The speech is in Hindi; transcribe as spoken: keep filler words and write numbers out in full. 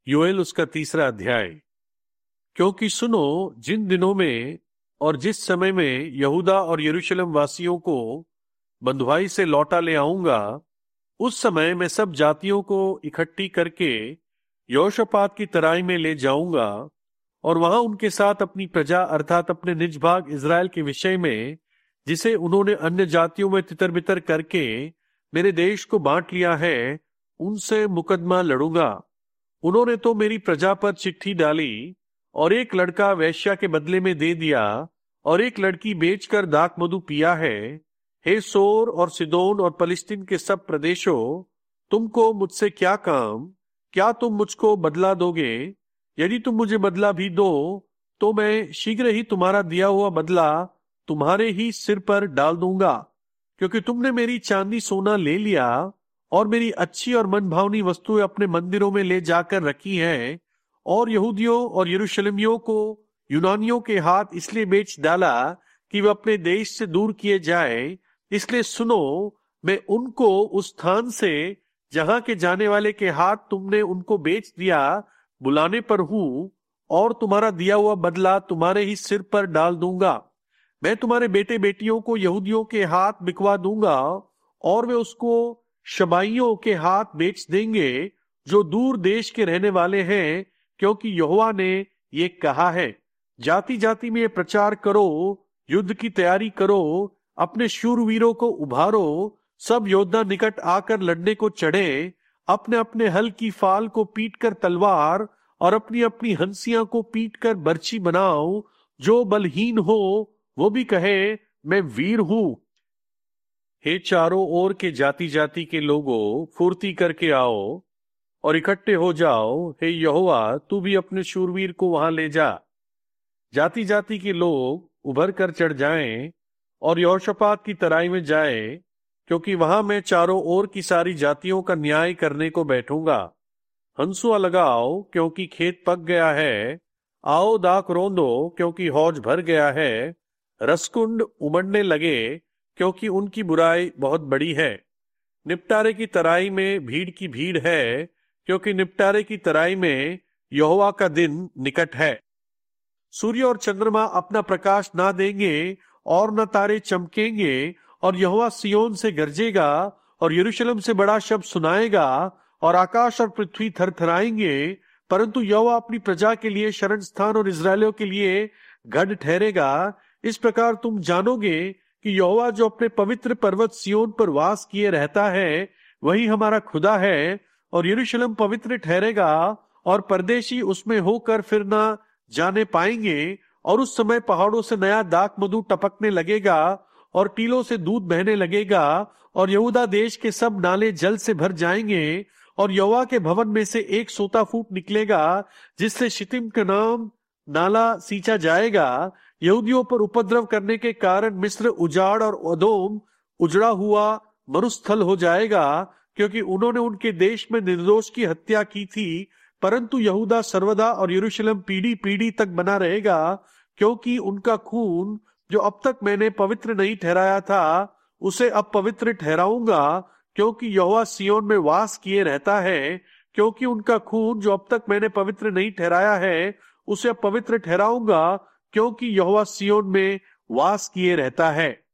योएल उसका तीसरा अध्याय। क्योंकि सुनो, जिन दिनों में और जिस समय में यहूदा और यरूशलेम वासियों को बंधुआई से लौटा ले आऊंगा, उस समय मैं सब जातियों को इकट्ठी करके यहोशापात की तराई में ले जाऊंगा और वहां उनके साथ अपनी प्रजा अर्थात अपने निज भाग इज़राइल के विषय में, जिसे उन्होंने अन्य जातियों में तितर बितर करके मेरे देश को बांट लिया है, उनसे मुकदमा लड़ूंगा। उन्होंने तो मेरी प्रजा पर चिट्ठी डाली और एक लड़का वेश्या के बदले में दे दिया और एक लड़की बेचकर दाख मधु पिया है। हे सोर और सिदोन और पलिस्तीन के सब प्रदेशों, तुमको मुझसे क्या काम? क्या तुम मुझको बदला दोगे? यदि तुम मुझे बदला भी दो तो मैं शीघ्र ही तुम्हारा दिया हुआ बदला तुम्हारे ही सिर पर डाल दूंगा, क्योंकि तुमने मेरी चांदी सोना ले लिया और मेरी अच्छी और मनभावनी वस्तुएं अपने मंदिरों में ले जाकर रखी हैं, और यहूदियों और यरूशलेमियों को यूनानियों के हाथ इसलिए बेच डाला कि वे अपने देश से दूर किए जाए। इसलिए सुनो, मैं उनको उस स्थान से जहां के जाने वाले के हाथ तुमने उनको बेच दिया बुलाने पर हूं, और तुम्हारा दिया हुआ बदला तुम्हारे ही सिर पर डाल दूंगा। मैं तुम्हारे बेटे बेटियों को यहूदियों के हाथ बिकवा दूंगा और वे उसको शबाइयों के हाथ बेच देंगे जो दूर देश के रहने वाले हैं, क्योंकि यहोवा ने ये कहा है। जाति जाति में प्रचार करो, युद्ध की तैयारी करो, अपने शूरवीरों को उभारो। सब योद्धा निकट आकर लड़ने को चढ़े, अपने अपने हल की फाल को पीटकर तलवार और अपनी अपनी हंसियां को पीटकर बर्छी बनाओ। जो बलहीन हो वो भी कहे मैं वीर हूं। हे चारों ओर के जाति जाति के लोगों, फुर्ती करके आओ और इकट्ठे हो जाओ। हे यहोवा, तू भी अपने शूरवीर को वहां ले जा। जाति जाति के लोग उभर कर चढ़ जाएं और यहोशापात की तराई में जाएं, क्योंकि वहां मैं चारों ओर की सारी जातियों का न्याय करने को बैठूंगा। हंसुआ लगाओ, क्योंकि खेत पक गया है। आओ दाख रौंदो, क्योंकि हौज भर गया है। रसकुंड उमड़ने लगे, क्योंकि उनकी बुराई बहुत बड़ी है। निपटारे की तराई में भीड़ की भीड़ है, क्योंकि निपटारे की तराई में यहोवा का दिन निकट है। सूर्य और चंद्रमा अपना प्रकाश ना देंगे और न तारे चमकेंगे, और यहोवा सियोन से गरजेगा और यरूशलेम से बड़ा शब्द सुनाएगा, और आकाश और पृथ्वी थरथराएंगे। परंतु यहोवा अपनी प्रजा के लिए शरण स्थान और इस्राएलियों के लिए गढ़ ठहरेगा। इस प्रकार तुम जानोगे कि यहोवा जो अपने पवित्र पर्वत सियोन पर वास किए रहता है, वही हमारा खुदा है। और यरूशलेम पवित्र ठहरेगा और परदेशी उसमें होकर फिर ना जाने पाएंगे। और उस समय पहाड़ों से नया दाख मधु टपकने लगेगा और टीलों से दूध बहने लगेगा, और यहूदा देश के सब नाले जल से भर जाएंगे। और यहोवा के भवन में से एक सोता फूट निकलेगा, जिससे शितिम का नाम नाला सींचा जाएगा। यहूदियों पर उपद्रव करने के कारण मिस्र उजाड़ और अदोम उजड़ा हुआ मरुस्थल हो जाएगा, क्योंकि उन्होंने उनके देश में निर्दोष की हत्या की थी। परंतु यहूदा सर्वदा और यरूशलेम पीढ़ी पीढ़ी तक बना रहेगा, क्योंकि उनका खून जो अब तक मैंने पवित्र नहीं ठहराया था, उसे अब पवित्र ठहराऊंगा, क्योंकि यहोवा सियोन में वास किए रहता है। क्योंकि उनका खून जो अब तक मैंने पवित्र नहीं ठहराया है, उसे अब पवित्र ठहराऊंगा, क्योंकि यहोवा सियोन में वास किए रहता है।